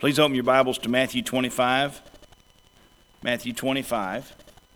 Please open your Bibles to Matthew 25. Matthew 25.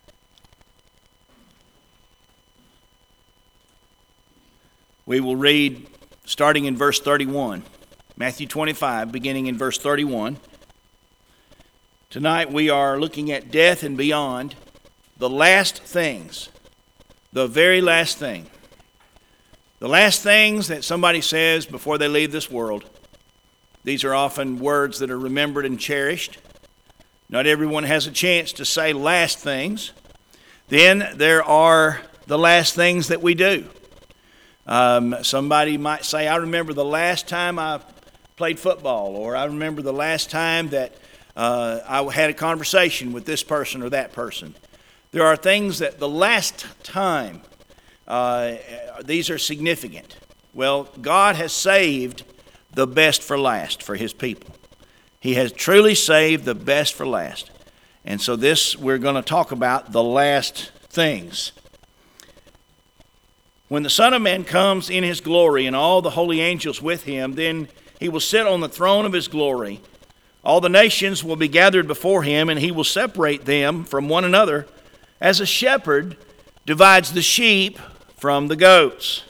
We will read starting in verse 31. Matthew 25, beginning in verse 31. Tonight we are looking at death and beyond, the last things, the very last thing. The last things that somebody says before they leave this world. These are often words that are remembered and cherished. Not everyone has a chance to say last things. Then there are the last things that we do. Somebody might say, I remember the last time I played football, or I remember the last time that I had a conversation with this person or that person. There are things that the last time, these are significant. Well, God has saved the best for last for His people. He has truly saved the best for last. And so we're going to talk about the last things. When the Son of Man comes in His glory and all the holy angels with Him, then He will sit on the throne of His glory. All the nations will be gathered before Him, and He will separate them from one another as a shepherd divides the sheep from the goats.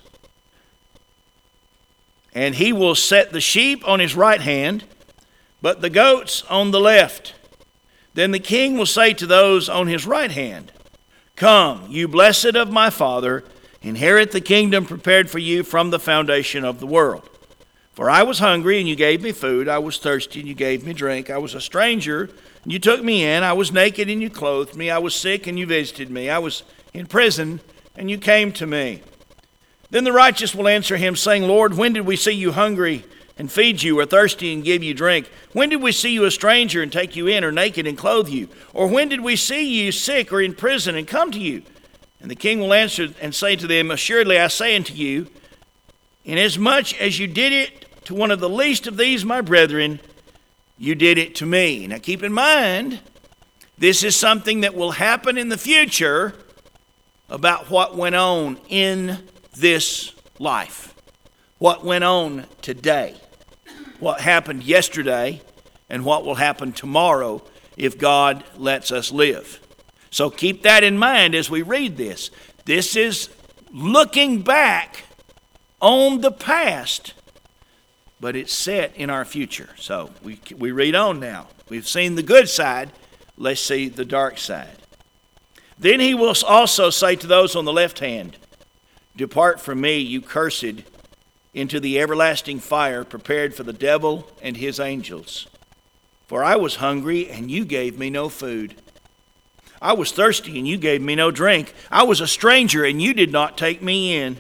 And He will set the sheep on His right hand, but the goats on the left. Then the King will say to those on His right hand, Come, you blessed of my Father, inherit the kingdom prepared for you from the foundation of the world. For I was hungry, and you gave me food. I was thirsty, and you gave me drink. I was a stranger, and you took me in. I was naked, and you clothed me. I was sick, and you visited me. I was in prison, and you came to me. Then the righteous will answer Him, saying, Lord, when did we see you hungry and feed you, or thirsty and give you drink? When did we see you a stranger and take you in, or naked and clothe you? Or when did we see you sick or in prison and come to you? And the King will answer and say to them, Assuredly I say unto you, inasmuch as you did it to one of the least of these my brethren, you did it to me. Now keep in mind, this is something that will happen in the future about what went on in this life. What went on today. What happened yesterday and what will happen tomorrow if God lets us live. So keep that in mind as we read this. This is looking back on the past, but it's set in our future. So we read on now. We've seen the good side. Let's see the dark side. Then He will also say to those on the left hand, Depart from me, you cursed, into the everlasting fire prepared for the devil and his angels. For I was hungry, and you gave me no food. I was thirsty, and you gave me no drink. I was a stranger, and you did not take me in.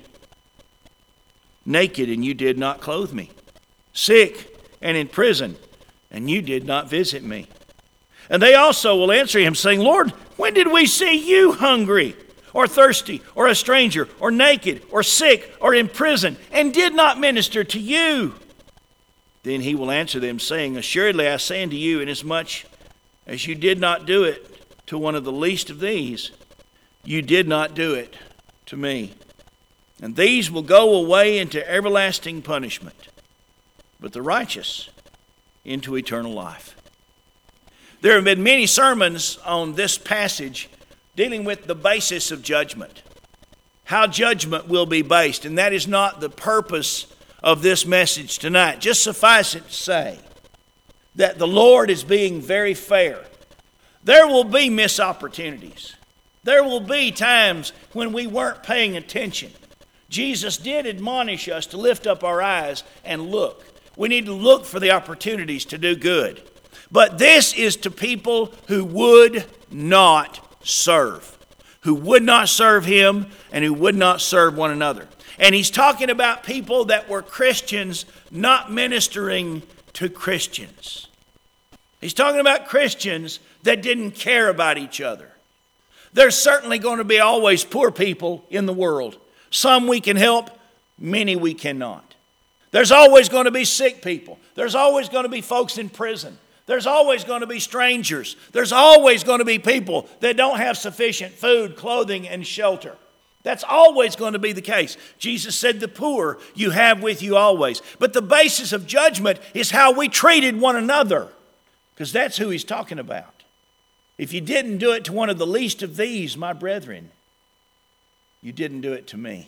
Naked, and you did not clothe me. Sick and in prison, and you did not visit me. And they also will answer Him, saying, Lord, when did we see you hungry, or thirsty, or a stranger, or naked, or sick, or in prison, and did not minister to you? Then He will answer them, saying, Assuredly I say unto you, inasmuch as you did not do it to one of the least of these, you did not do it to me. And these will go away into everlasting punishment, but the righteous into eternal life. There have been many sermons on this passage dealing with the basis of judgment, how judgment will be based, and that is not the purpose of this message tonight. Just suffice it to say that the Lord is being very fair. There will be missed opportunities. There will be times when we weren't paying attention. Jesus did admonish us to lift up our eyes and look. We need to look for the opportunities to do good. But this is to people who would not serve, who would not serve Him and who would not serve one another. And He's talking about people that were Christians not ministering to Christians. He's talking about Christians that didn't care about each other. There's certainly going to be always poor people in the world. Some we can help, many we cannot. There's always going to be sick people. There's always going to be folks in prison. There's always going to be strangers. There's always going to be people that don't have sufficient food, clothing, and shelter. That's always going to be the case. Jesus said the poor you have with you always. But the basis of judgment is how we treated one another. Because that's who he's talking about. If you didn't do it to one of the least of these, my brethren, you didn't do it to me.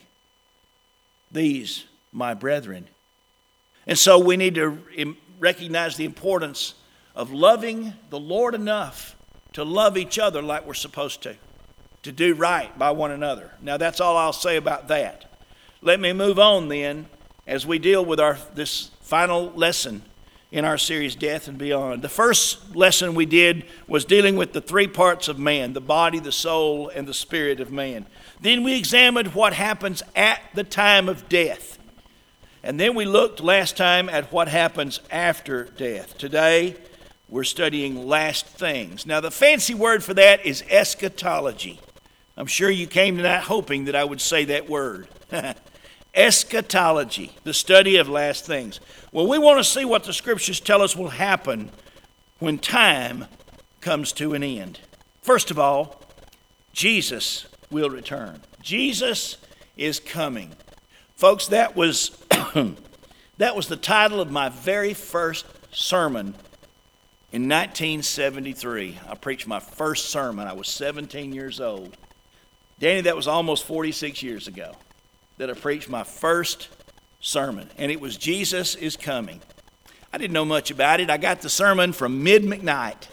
These, my brethren. And so we need to recognize the importance of loving the Lord enough to love each other like we're supposed to do right by one another. Now that's all I'll say about that. Let me move on then as we deal with this final lesson in our series, Death and Beyond. The first lesson we did was dealing with the three parts of man, the body, the soul, and the spirit of man. Then we examined what happens at the time of death. And then we looked last time at what happens after death. Today, we're studying last things. Now, the fancy word for that is eschatology. I'm sure you came tonight hoping that I would say that word. Eschatology, the study of last things. Well, we want to see what the scriptures tell us will happen when time comes to an end. First of all, Jesus will return. Jesus is coming. Folks, that was the title of my very first sermon in 1973. I preached my first sermon. I was 17 years old. Danny, that was almost 46 years ago that I preached my first sermon, and it was Jesus is Coming. I didn't know much about it. I got the sermon from Mid McKnight.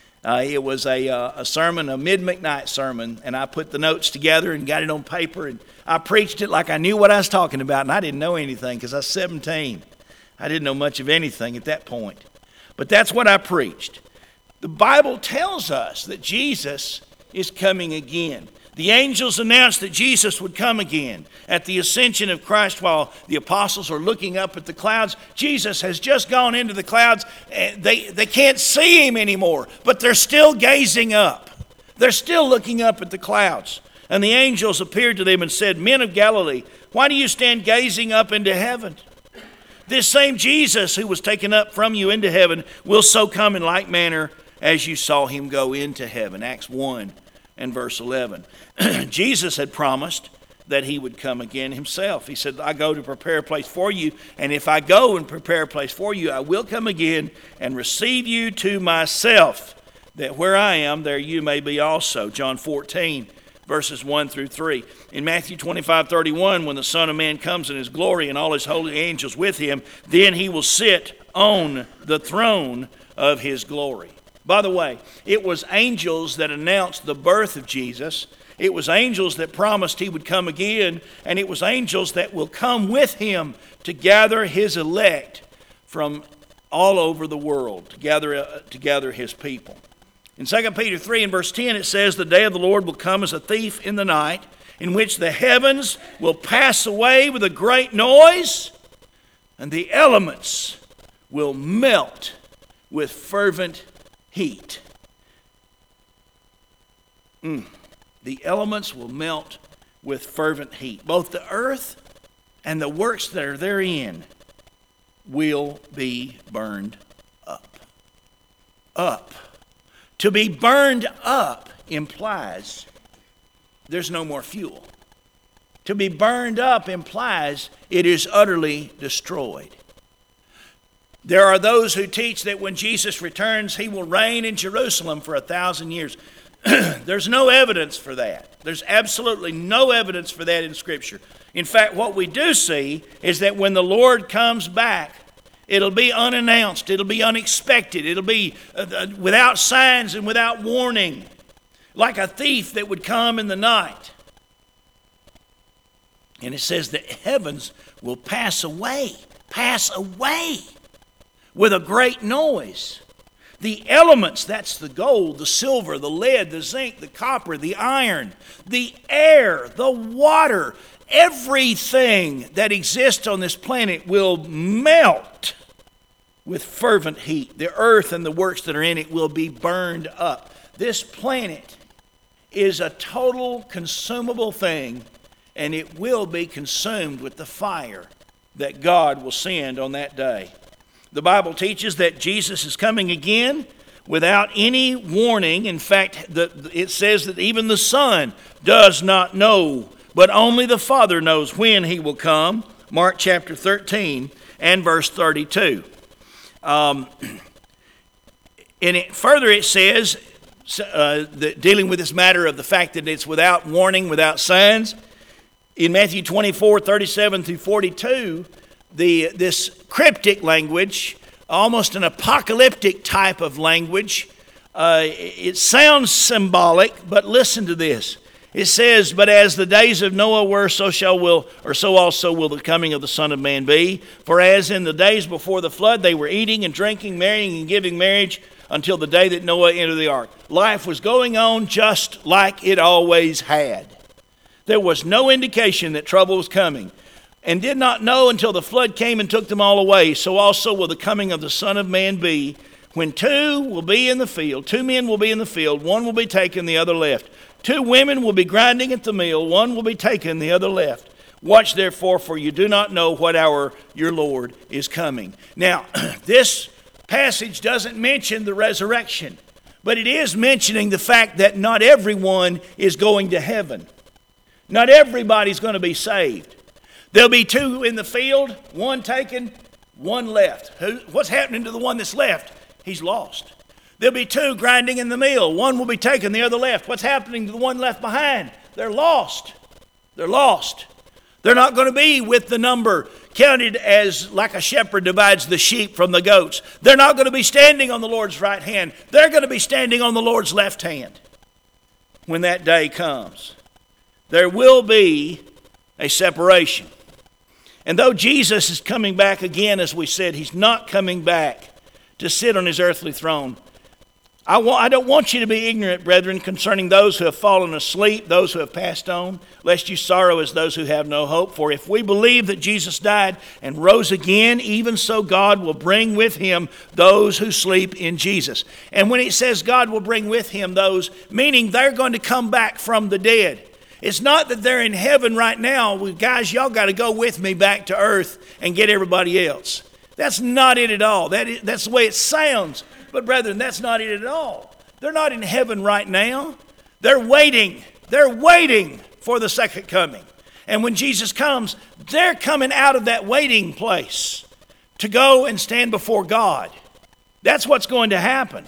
It was a sermon, a Mid McKnight sermon, and I put the notes together and got it on paper, and I preached it like I knew what I was talking about, and I didn't know anything because I was 17. I didn't know much of anything at that point. But that's what I preached. The Bible tells us that Jesus is coming again. The angels announced that Jesus would come again. At the ascension of Christ, while the apostles are looking up at the clouds, Jesus has just gone into the clouds. They can't see him anymore, but they're still gazing up. They're still looking up at the clouds. And the angels appeared to them and said, "Men of Galilee, why do you stand gazing up into heaven? This same Jesus who was taken up from you into heaven will so come in like manner as you saw him go into heaven." Acts 1 and verse 11. Jesus had promised that he would come again himself. He said, "I go to prepare a place for you, and if I go and prepare a place for you, I will come again and receive you to myself, that where I am, there you may be also." John 14, verses 1 through 3. In Matthew 25:31, when the Son of Man comes in his glory and all his holy angels with him, then he will sit on the throne of his glory. By the way, it was angels that announced the birth of Jesus. It was angels that promised he would come again, and it was angels that will come with him to gather his elect from all over the world, to gather his people. In 2 Peter 3 and verse 10, it says, "The day of the Lord will come as a thief in the night, in which the heavens will pass away with a great noise, and the elements will melt with fervent heat." The elements will melt with fervent heat. Both the earth and the works that are therein will be burned up. Up. To be burned up implies there's no more fuel. To be burned up implies it is utterly destroyed. There are those who teach that when Jesus returns, he will reign in Jerusalem for 1,000 years. There's no evidence for that. There's absolutely no evidence for that in Scripture. In fact, what we do see is that when the Lord comes back, it'll be unannounced. It'll be unexpected. It'll be without signs and without warning, like a thief that would come in the night. And it says that heavens will pass away with a great noise. The elements, that's the gold, the silver, the lead, the zinc, the copper, the iron, the air, the water, everything that exists on this planet will melt with fervent heat. The earth and the works that are in it will be burned up. This planet is a total consumable thing, and it will be consumed with the fire that God will send on that day. The Bible teaches that Jesus is coming again without any warning. In fact, it says that even the Son does not know, but only the Father knows when he will come. Mark chapter 13 and verse 32. Further it says, dealing with this matter of the fact that it's without warning, without signs, in Matthew 24, 37 through 42, this cryptic language, almost an apocalyptic type of language, it sounds symbolic, but listen to this. It says, "But as the days of Noah were, so also will the coming of the Son of Man be. For as in the days before the flood, they were eating and drinking, marrying and giving marriage, until the day that Noah entered the ark." Life was going on just like it always had. There was no indication that trouble was coming, and did not know until the flood came and took them all away. So also will the coming of the Son of Man be, when two men will be in the field, one will be taken, the other left. Two women will be grinding at the mill, one will be taken, the other left. Watch therefore, for you do not know what hour your Lord is coming. Now, this passage doesn't mention the resurrection, but it is mentioning the fact that not everyone is going to heaven. Not everybody's going to be saved. There'll be two in the field, one taken, one left. What's happening to the one that's left? He's lost. There'll be two grinding in the mill. One will be taken, the other left. What's happening to the one left behind? They're lost. They're lost. They're not going to be with the number counted as like a shepherd divides the sheep from the goats. They're not going to be standing on the Lord's right hand. They're going to be standing on the Lord's left hand when that day comes. There will be a separation. And though Jesus is coming back again, as we said, he's not coming back to sit on his earthly throne. I don't want you to be ignorant, brethren, concerning those who have fallen asleep, those who have passed on, lest you sorrow as those who have no hope. For if we believe that Jesus died and rose again, even so God will bring with him those who sleep in Jesus. And when it says God will bring with him those, meaning they're going to come back from the dead. It's not that they're in heaven right now. Well, guys, y'all got to go with me back to earth and get everybody else. That's not it at all. That's the way it sounds. But brethren, that's not it at all. They're not in heaven right now. They're waiting. They're waiting for the second coming. And when Jesus comes, they're coming out of that waiting place to go and stand before God. That's what's going to happen.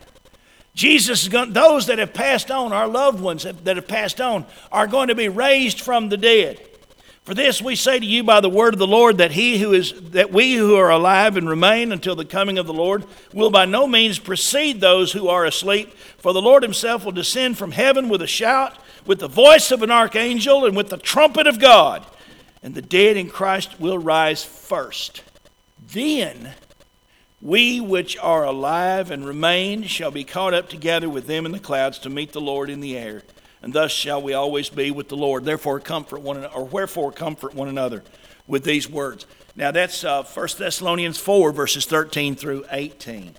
Those that have passed on, our loved ones that have passed on, are going to be raised from the dead. For this we say to you by the word of the Lord, that we who are alive and remain until the coming of the Lord will by no means precede those who are asleep. For the Lord himself will descend from heaven with a shout, with the voice of an archangel, and with the trumpet of God. And the dead in Christ will rise first. Then we which are alive and remain shall be caught up together with them in the clouds to meet the Lord in the air. And thus shall we always be with the Lord. Wherefore comfort one another with these words. Now that's 1 Thessalonians 4, verses 13 through 18.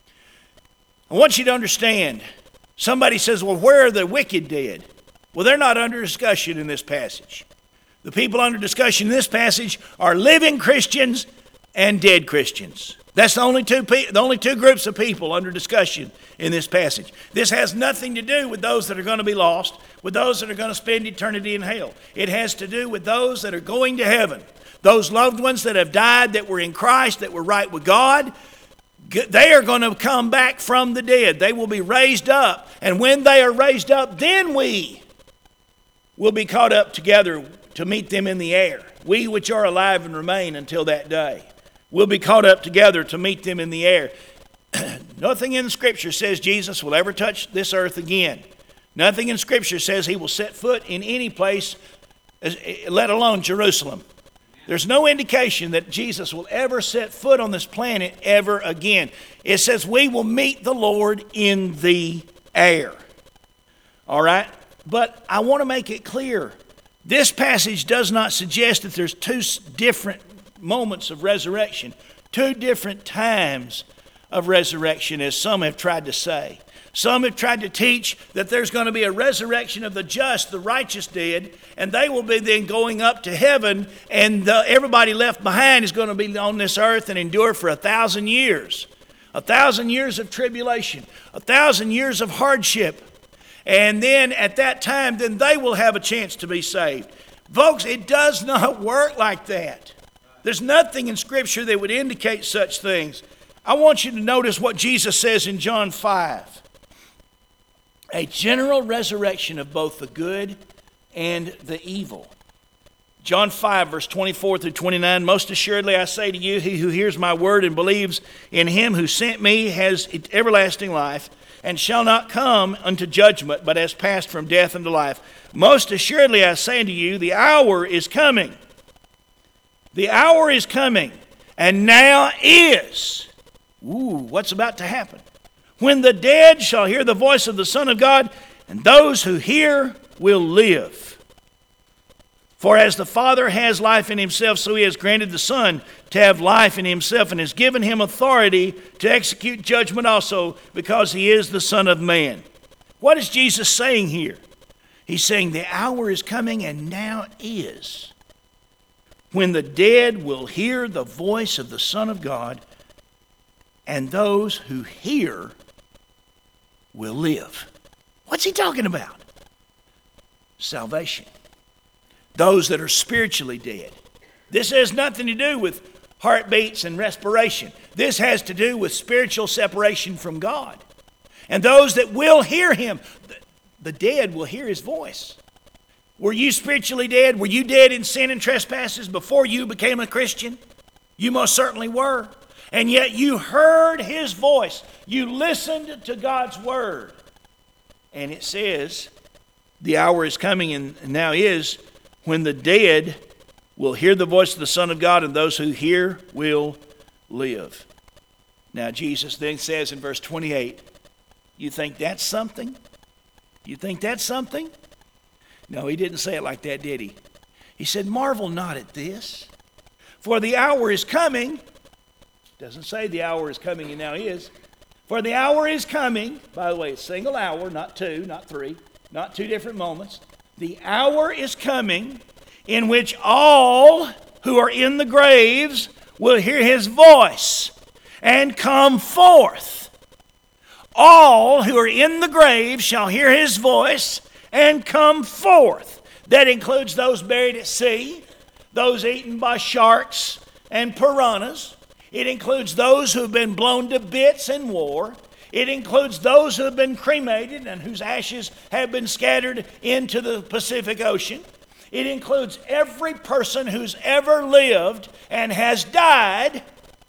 I want you to understand, somebody says, well, where are the wicked dead? Well, they're not under discussion in this passage. The people under discussion in this passage are living Christians and dead Christians. That's the only two groups of people under discussion in this passage. This has nothing to do with those that are going to be lost, with those that are going to spend eternity in hell. It has to do with those that are going to heaven. Those loved ones that have died, that were in Christ, that were right with God, they are going to come back from the dead. They will be raised up. And when they are raised up, then we will be caught up together to meet them in the air. We which are alive and remain until that day. We'll be caught up together to meet them in the air. Nothing in Scripture says Jesus will ever touch this earth again. Nothing in Scripture says he will set foot in any place, let alone Jerusalem. There's no indication that Jesus will ever set foot on this planet ever again. It says we will meet the Lord in the air. All right? But I want to make it clear. This passage does not suggest that there's two different moments of resurrection, two different times of resurrection, as some have tried to say. Some have tried to teach that there's going to be a resurrection of the just, the righteous dead, and they will be then going up to heaven, and everybody left behind is going to be on this earth and endure for 1,000 years. 1,000 years of tribulation, 1,000 years of hardship. And then at that time, then they will have a chance to be saved. Folks, it does not work like that. There's nothing in Scripture that would indicate such things. I want you to notice what Jesus says in John 5. A general resurrection of both the good and the evil. John 5, verse 24 through 29, most assuredly I say to you, he who hears my word and believes in him who sent me has everlasting life, and shall not come unto judgment, but has passed from death unto life. Most assuredly I say unto you, the hour is coming. The hour is coming, and now is. What's about to happen? When the dead shall hear the voice of the Son of God, and those who hear will live. For as the Father has life in himself, so he has granted the Son to have life in himself, and has given him authority to execute judgment also, because he is the Son of Man. What is Jesus saying here? He's saying the hour is coming, and now is, when the dead will hear the voice of the Son of God, and those who hear will live. What's he talking about? Salvation. Those that are spiritually dead. This has nothing to do with heartbeats and respiration. This has to do with spiritual separation from God. And those that will hear him, the dead will hear his voice. Were you spiritually dead? Were you dead in sin and trespasses before you became a Christian? You most certainly were. And yet you heard his voice. You listened to God's word. And it says, the hour is coming and now is, when the dead will hear the voice of the Son of God, and those who hear will live. Now Jesus then says in verse 28, you think that's something? You think that's something? No, he didn't say it like that, did he? He said, marvel not at this, for the hour is coming. Doesn't say the hour is coming and now is. For the hour is coming. By the way, it's single hour, not two, not three, not two different moments. The hour is coming in which all who are in the graves will hear his voice and come forth. All who are in the grave shall hear his voice and come forth. That includes those buried at sea, those eaten by sharks and piranhas. It includes those who have been blown to bits in war. It includes those who have been cremated and whose ashes have been scattered into the Pacific Ocean. It includes every person who's ever lived and has died.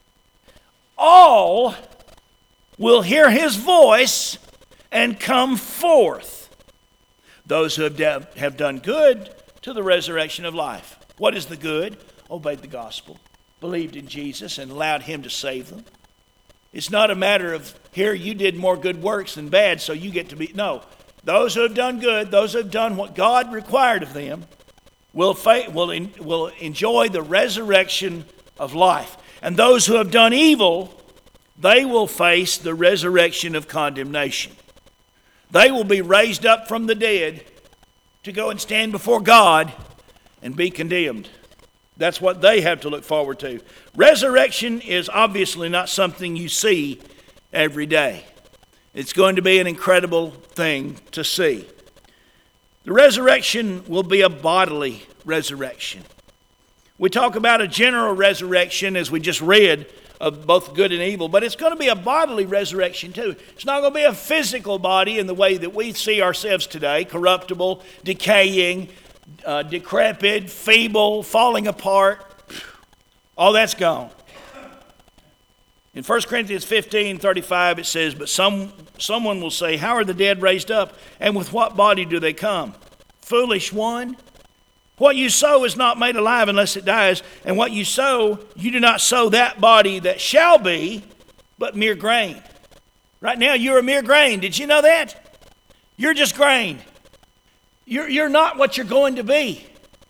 All will hear his voice and come forth. Those who have done good to the resurrection of life. What is the good? Obeyed the gospel, believed in Jesus, and allowed him to save them. It's not a matter of, here, you did more good works than bad, so you get to be. No. Those who have done good, those who have done what God required of them, will enjoy the resurrection of life. And those who have done evil, they will face the resurrection of condemnation. They will be raised up from the dead to go and stand before God and be condemned. That's what they have to look forward to. Resurrection is obviously not something you see every day. It's going to be an incredible thing to see. The resurrection will be a bodily resurrection. We talk about a general resurrection, as we just read, of both good and evil, but it's going to be a bodily resurrection too. It's not going to be a physical body in the way that we see ourselves today, corruptible, decaying, decrepit, feeble, falling apart. All that's gone. In 1 Corinthians 15:35 it says, but someone will say, how are the dead raised up, and with what body do they come? Foolish one. What you sow is not made alive unless it dies, and what you sow, you do not sow that body that shall be, but mere grain. Right now you're a mere grain. Did you know that? You're just grain. You're not what you're going to be.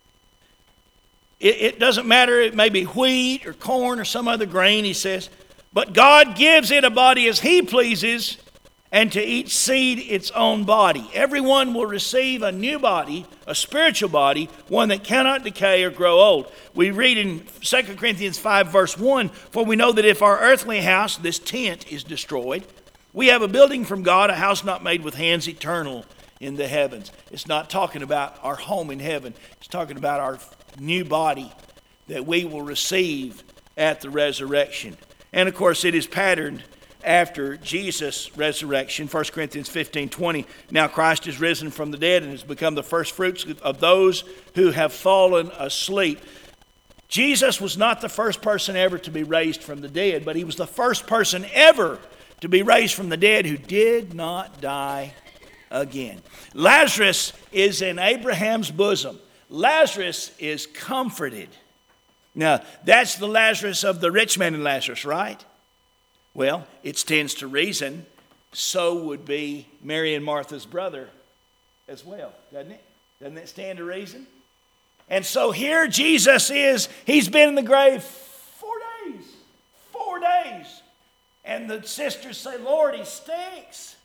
It doesn't matter, it may be wheat or corn or some other grain, he says. But God gives it a body as he pleases, and to each seed its own body. Everyone will receive a new body, a spiritual body, one that cannot decay or grow old. We read in 2 Corinthians 5 verse 1, for we know that if our earthly house, this tent, is destroyed, we have a building from God, a house not made with hands, eternal in the heavens. It's not talking about our home in heaven. It's talking about our new body that we will receive at the resurrection. And of course, it is patterned after Jesus' resurrection. 1 Corinthians 15:20. Now Christ is risen from the dead and has become the first fruits of those who have fallen asleep. Jesus was not the first person ever to be raised from the dead, but he was the first person ever to be raised from the dead who did not die again. Lazarus is in Abraham's bosom. Lazarus is comforted. Now, that's the Lazarus of the rich man and Lazarus, right? Well, it stands to reason so would be Mary and Martha's brother as well, doesn't it? Doesn't it stand to reason? And so here Jesus is. He's been in the grave 4 days. 4 days. And the sisters say, Lord, he stinks.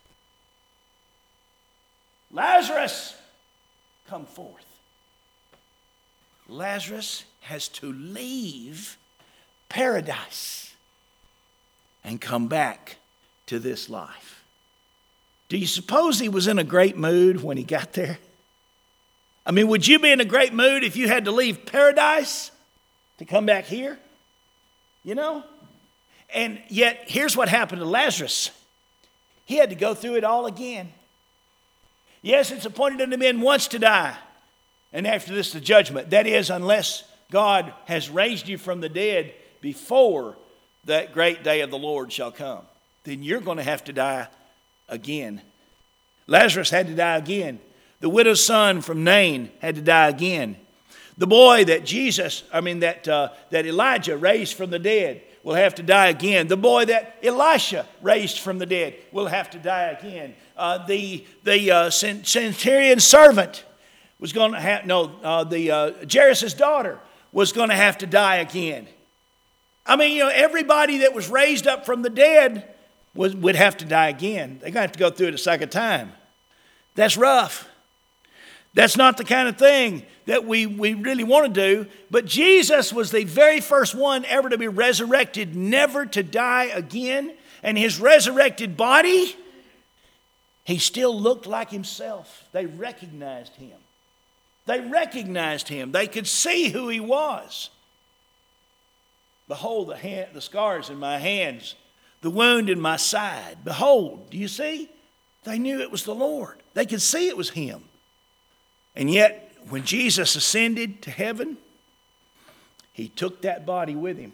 Lazarus, come forth. Lazarus has to leave paradise and come back to this life. Do you suppose he was in a great mood when he got there? I mean, would you be in a great mood if you had to leave paradise to come back here? You know? And yet, here's what happened to Lazarus. He had to go through it all again. Yes, it's appointed unto men once to die, and after this the judgment. That is, unless God has raised you from the dead before that great day of the Lord shall come, then you're going to have to die again. Lazarus had to die again. The widow's son from Nain had to die again. The boy that that Elijah raised from the dead will have to die again. The boy that Elisha raised from the dead will have to die again. The centurion servant was going to have, Jairus' daughter was going to have to die again. I mean, everybody that was raised up from the dead would have to die again. They're going to have to go through it a second time. That's rough. That's not the kind of thing that we really want to do. But Jesus was the very first one ever to be resurrected, never to die again. And his resurrected body, he still looked like himself. They recognized him. They could see who he was. Behold the scars in my hands, the wound in my side. Behold, do you see? They knew it was the Lord. They could see it was him. And yet, when Jesus ascended to heaven, he took that body with him.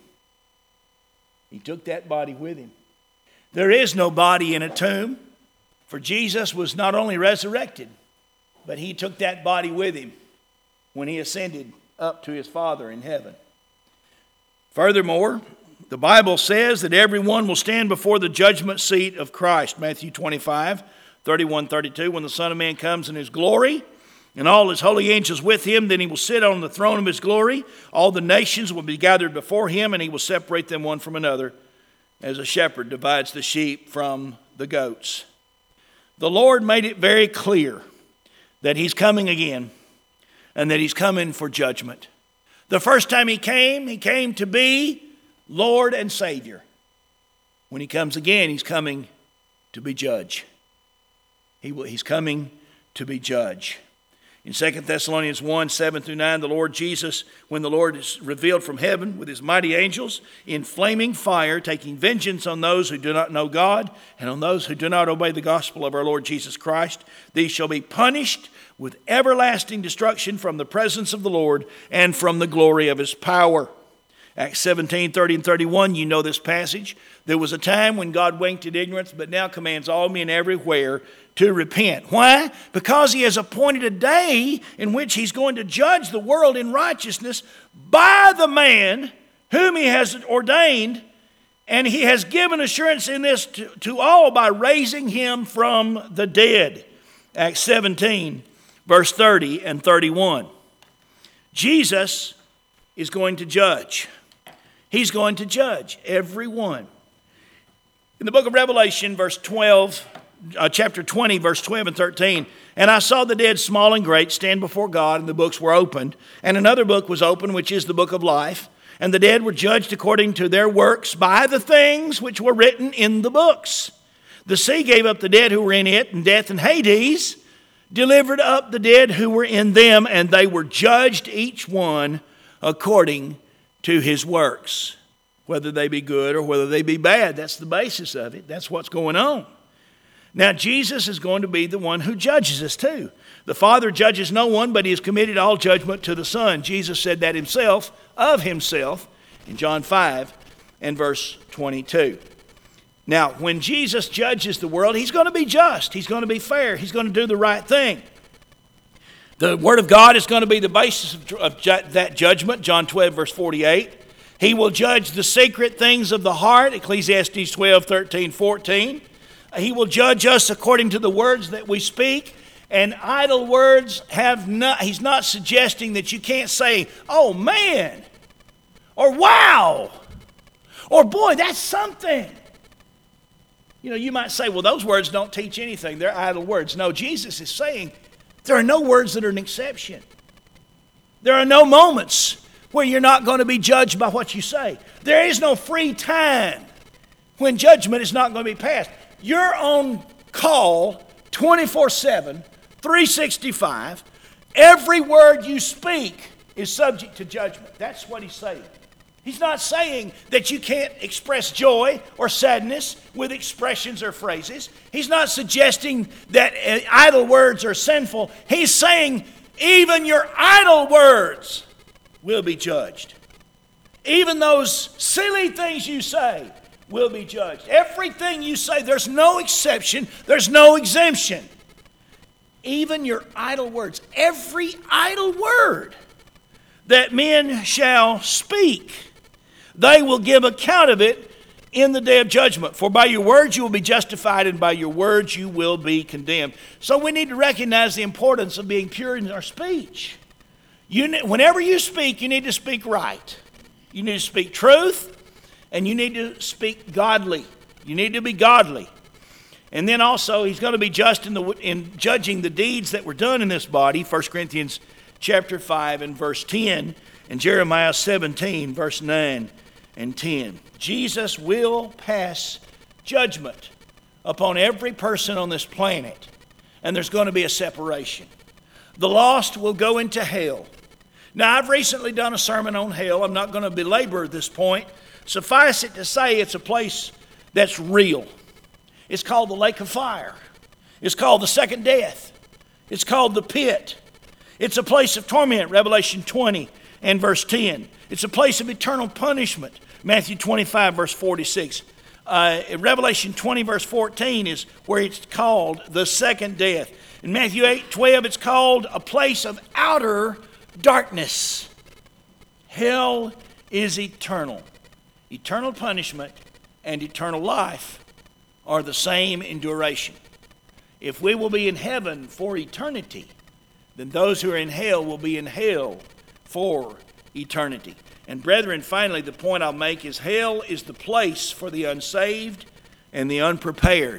He took that body with him. There is no body in a tomb, for Jesus was not only resurrected, but he took that body with him when he ascended up to his Father in heaven. Furthermore, the Bible says that everyone will stand before the judgment seat of Christ. Matthew 25, 31, 32. When the Son of Man comes in his glory, and all his holy angels with him, then he will sit on the throne of his glory. All the nations will be gathered before him, and he will separate them one from another, as a shepherd divides the sheep from the goats. The Lord made it very clear that he's coming again, and that he's coming for judgment. The first time he came to be Lord and Savior. When he comes again, he's coming to be judge. He's coming to be judge. In 2 Thessalonians 1, 7 through 9, the Lord Jesus, when the Lord is revealed from heaven with his mighty angels in flaming fire, taking vengeance on those who do not know God and on those who do not obey the gospel of our Lord Jesus Christ, these shall be punished with everlasting destruction from the presence of the Lord and from the glory of his power. Acts 17, 30 and 31, you know this passage. There was a time when God winked at ignorance, but now commands all men everywhere to repent. Why? Because he has appointed a day in which he's going to judge the world in righteousness by the man whom he has ordained, and he has given assurance in this to all by raising him from the dead. Acts 17, verse 30 and 31. Jesus is going to judge. He's going to judge everyone. In the book of Revelation, chapter 20, verse 12 and 13, and I saw the dead, small and great, stand before God, and the books were opened. And another book was opened, which is the book of life. And the dead were judged according to their works by the things which were written in the books. The sea gave up the dead who were in it, and death and Hades delivered up the dead who were in them, and they were judged each one according to his works. whether they be good or whether they be bad. That's the basis of it. That's what's going on. Now, Jesus is going to be the one who judges us too. The Father judges no one, but he has committed all judgment to the Son. Jesus said that himself, of himself, in John 5 and verse 22. Now, when Jesus judges the world, he's going to be just. He's going to be fair. He's going to do the right thing. The Word of God is going to be the basis of that judgment, John 12, verse 48. He will judge the secret things of the heart, Ecclesiastes 12, 13, 14. He will judge us according to the words that we speak. And idle words he's not suggesting that you can't say, oh man, or wow, or boy, that's something. You know, you might say, well, those words don't teach anything. They're idle words. No, Jesus is saying there are no words that are an exception. There are no moments where you're not going to be judged by what you say. There is no free time when judgment is not going to be passed. You're on call 24/7, 365. Every word you speak is subject to judgment. That's what he's saying. He's not saying that you can't express joy or sadness with expressions or phrases. He's not suggesting that idle words are sinful. He's saying even your idle words will be judged. Even those silly things you say will be judged. Everything you say, there's no exception, there's no exemption. Even your idle words, every idle word that men shall speak, they will give account of it in the day of judgment. For by your words you will be justified, and by your words you will be condemned. So we need to recognize the importance of being pure in our speech. Whenever you speak, you need to speak right. You need to speak truth, and you need to speak godly. You need to be godly. And then also, he's going to be just in judging the deeds that were done in this body, 1 Corinthians chapter 5 and verse 10, and Jeremiah 17, verse 9 and 10. Jesus will pass judgment upon every person on this planet, and there's going to be a separation. The lost will go into hell. Now, I've recently done a sermon on hell. I'm not going to belabor this point. Suffice it to say, it's a place that's real. It's called the lake of fire. It's called the second death. It's called the pit. It's a place of torment, Revelation 20 and verse 10. It's a place of eternal punishment, Matthew 25, verse 46. Revelation 20, verse 14 is where it's called the second death. In Matthew 8, 12, it's called a place of outer darkness. Hell is eternal. Eternal punishment and eternal life are the same in duration. If we will be in heaven for eternity, then those who are in hell will be in hell for eternity. And brethren, finally, the point I'll make is hell is the place for the unsaved and the unprepared.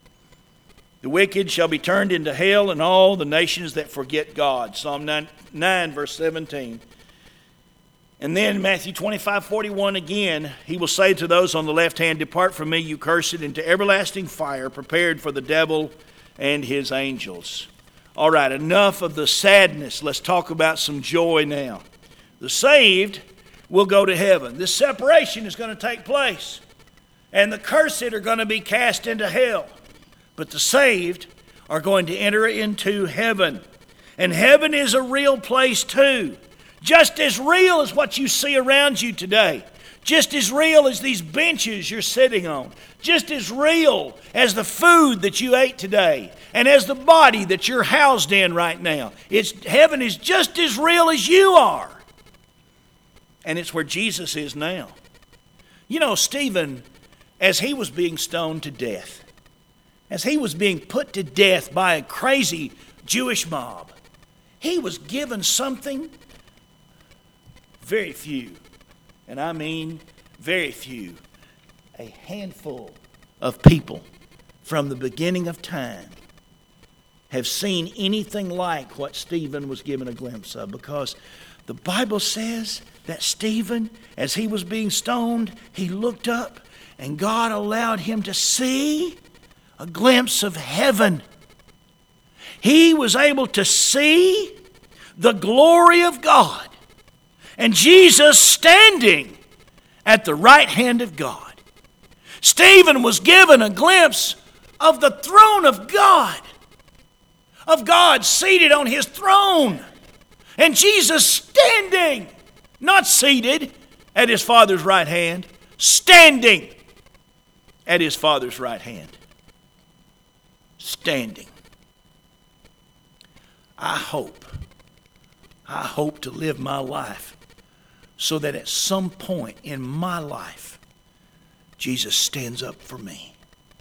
The wicked shall be turned into hell, and all the nations that forget God. Psalm 9 verse 17. And then Matthew 25:41 again, he will say to those on the left hand, depart from me, you cursed, into everlasting fire prepared for the devil and his angels. All right, enough of the sadness. Let's talk about some joy now. The saved will go to heaven. This separation is going to take place. And the cursed are going to be cast into hell. But the saved are going to enter into heaven. And heaven is a real place too. Just as real as what you see around you today. Just as real as these benches you're sitting on. Just as real as the food that you ate today. And as the body that you're housed in right now. Heaven is just as real as you are. And it's where Jesus is now. You know, Stephen, as he was being stoned to death, as he was being put to death by a crazy Jewish mob, he was given something very few, and I mean very few, a handful of people from the beginning of time have seen anything like what Stephen was given a glimpse of, because the Bible says that Stephen, as he was being stoned, he looked up and God allowed him to see a glimpse of heaven. He was able to see the glory of God. And Jesus standing at the right hand of God. Stephen was given a glimpse of the throne of God seated on his throne, and Jesus standing, not seated, at his Father's right hand, standing at his Father's right hand. Standing. I hope to live my life so that at some point in my life, Jesus stands up for me.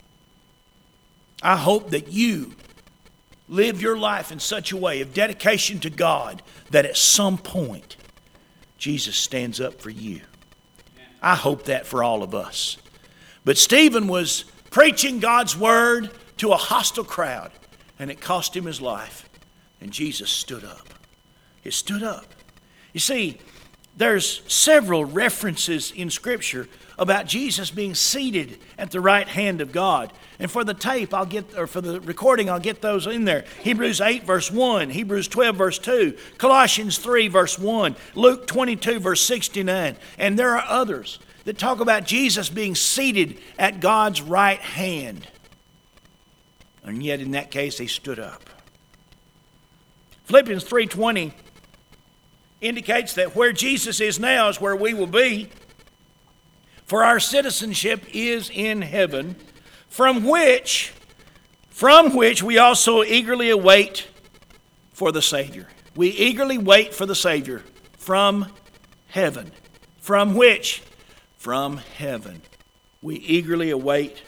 I hope that you live your life in such a way of dedication to God that at some point, Jesus stands up for you. I hope that for all of us. But Stephen was preaching God's word to a hostile crowd, and it cost him his life. And Jesus stood up. He stood up. You see, there's several references in Scripture about Jesus being seated at the right hand of God. And for the tape, for the recording, I'll get those in there. Hebrews 8, verse 1, Hebrews 12, verse 2, Colossians 3, verse 1, Luke 22, verse 69. And there are others that talk about Jesus being seated at God's right hand. And yet in that case, he stood up. Philippians 3:20 indicates that where Jesus is now is where we will be. For our citizenship is in heaven, from which we also eagerly await for the Savior. We eagerly wait for the Savior from heaven. From which? From heaven. We eagerly wait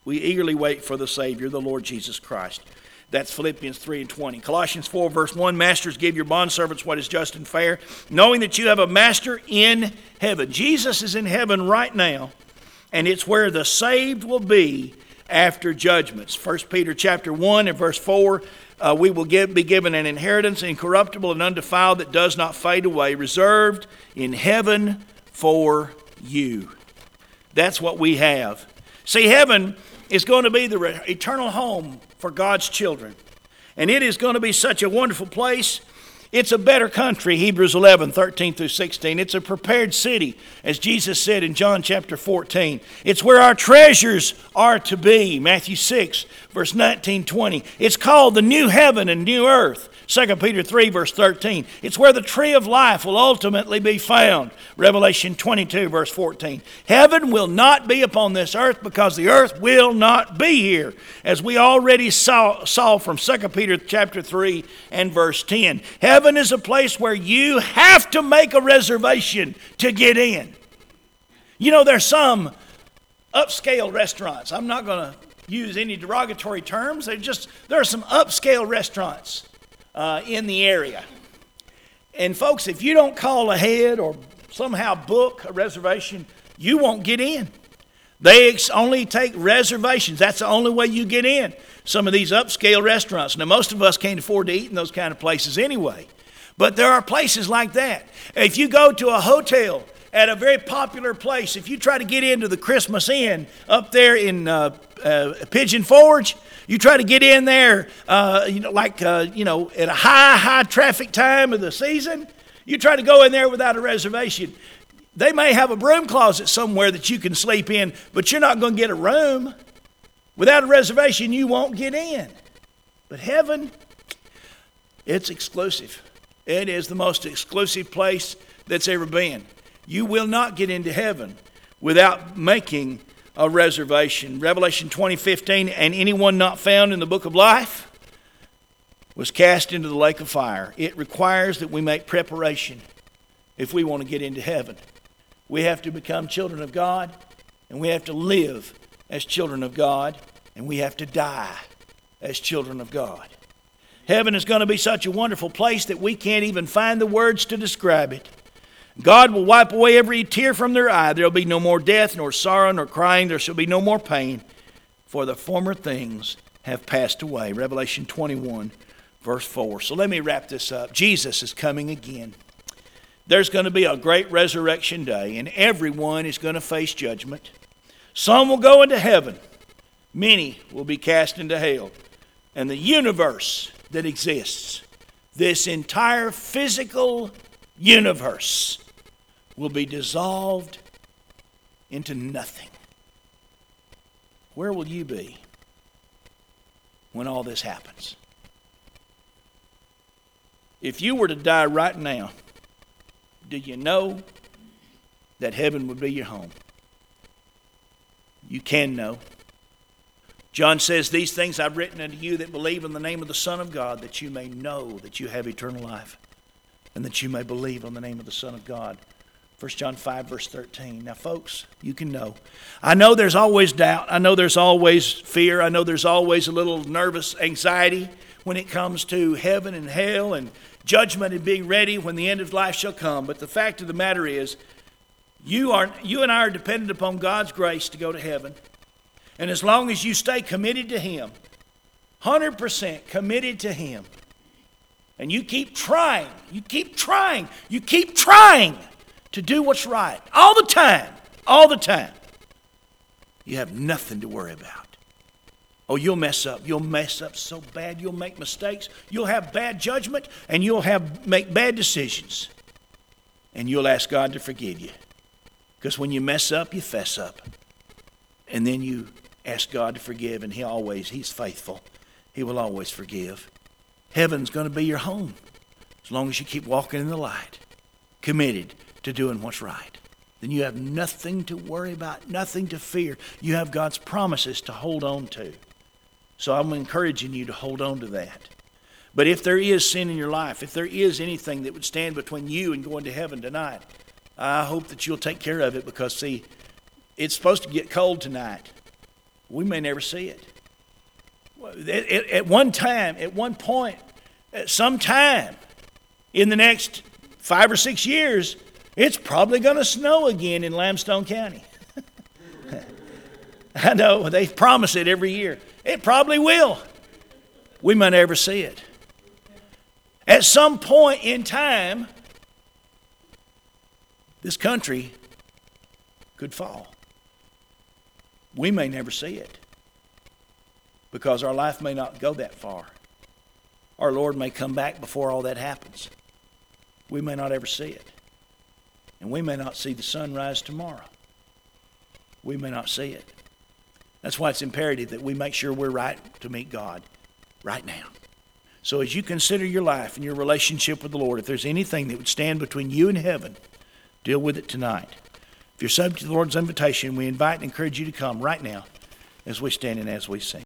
for the Savior, the Lord Jesus Christ. That's Philippians 3:20. Colossians 4, verse 1, Masters, give your bondservants what is just and fair, knowing that you have a master in heaven. Jesus is in heaven right now, and it's where the saved will be after judgments. 1 Peter chapter 1 and verse 4, we will be given an inheritance incorruptible and undefiled that does not fade away, reserved in heaven for you. That's what we have. See, heaven is going to be the eternal home for God's children. And it is going to be such a wonderful place. It's a better country, Hebrews 11, 13 through 16. It's a prepared city, as Jesus said in John chapter 14. It's where our treasures are to be, Matthew 6, verse 19, 20. It's called the new heaven and new earth, 2 Peter 3, verse 13. It's where the tree of life will ultimately be found, Revelation 22, verse 14. Heaven will not be upon this earth because the earth will not be here, as we already saw from 2 Peter chapter 3 and verse 10. Heaven is a place where you have to make a reservation to get in. You know, there's some upscale restaurants. I'm not going to use any derogatory terms. There are some upscale restaurants in the area. And folks, if you don't call ahead or somehow book a reservation, you won't get in. They only take reservations. That's the only way you get in. Some of these upscale restaurants. Now, most of us can't afford to eat in those kind of places anyway. But there are places like that. If you go to a hotel at a very popular place, if you try to get into the Christmas Inn up there in Pigeon Forge, you try to get in there, at a high traffic time of the season, you try to go in there without a reservation. They may have a broom closet somewhere that you can sleep in, but you're not going to get a room. Without a reservation, you won't get in. But heaven, it's exclusive. It is the most exclusive place that's ever been. You will not get into heaven without making a reservation. Revelation 20:15, and anyone not found in the book of life was cast into the lake of fire. It requires that we make preparation if we want to get into heaven. We have to become children of God, and we have to live as children of God, and we have to die as children of God. Heaven is going to be such a wonderful place that we can't even find the words to describe it. God will wipe away every tear from their eye. There will be no more death, nor sorrow, nor crying. There shall be no more pain, for the former things have passed away. Revelation 21, verse 4. So let me wrap this up. Jesus is coming again. There's going to be a great resurrection day, and everyone is going to face judgment. Some will go into heaven. Many will be cast into hell. And the universe that exists, this entire physical universe, will be dissolved into nothing. Where will you be when all this happens? If you were to die right now, do you know that heaven would be your home? You can know. John says, these things I've written unto you that believe in the name of the Son of God, that you may know that you have eternal life, and that you may believe on the name of the Son of God. 1 John 5, verse 13. Now, folks, you can know. I know there's always doubt. I know there's always fear. I know there's always a little nervous anxiety when it comes to heaven and hell and judgment and being ready when the end of life shall come. But the fact of the matter is, you and I are dependent upon God's grace to go to heaven. And as long as you stay committed to Him, 100% committed to Him, and you keep trying to do what's right all the time, you have nothing to worry about. Oh, you'll mess up. You'll mess up so bad. You'll make mistakes. You'll have bad judgment, and you'll make bad decisions. And you'll ask God to forgive you. Because when you mess up, you fess up. And then you ask God to forgive, and He's faithful. He will always forgive. Heaven's going to be your home as long as you keep walking in the light, committed to doing what's right. Then you have nothing to worry about, nothing to fear. You have God's promises to hold on to. So I'm encouraging you to hold on to that. But if there is sin in your life, if there is anything that would stand between you and going to heaven tonight, I hope that you'll take care of it, because, see, it's supposed to get cold tonight. We may never see it. At one point, at some time in the next 5 or 6 years, it's probably going to snow again in Limestone County. I know, they promise it every year. It probably will. We may never see it. At some point in time, this country could fall. We may never see it, because our life may not go that far. Our Lord may come back before all that happens. We may not ever see it. And we may not see the sun rise tomorrow. We may not see it. That's why it's imperative that we make sure we're right to meet God right now. So as you consider your life and your relationship with the Lord, if there's anything that would stand between you and heaven, deal with it tonight. If you're subject to the Lord's invitation, we invite and encourage you to come right now as we stand and as we sing.